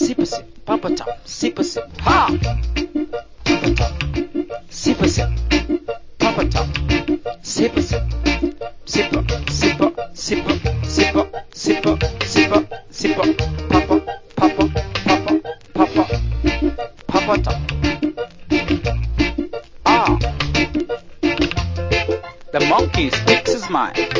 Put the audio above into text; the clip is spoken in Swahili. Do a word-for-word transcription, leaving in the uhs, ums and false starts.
sip a sip, pop a top, sip a sip, ha! Pop a top, sip a sip, pop a top, sip a sip, sip a, sip a, sip a, sip a, sip a, sip a, sip a, pop a, pop a, pop a, pop a, pop a top. Ah! The monkey speaks his mind.